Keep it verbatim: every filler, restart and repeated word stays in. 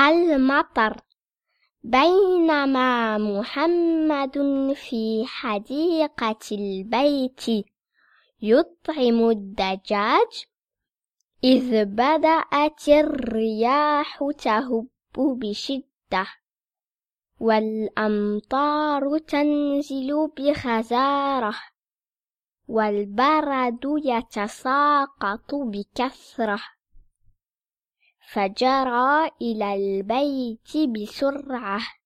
المطر. بينما محمد في حديقة البيت يطعم الدجاج إذ بدأت الرياح تهب بشدة والأمطار تنزل بغزارة والبرد يتساقط بكثرة، فجرى إلى البيت بسرعة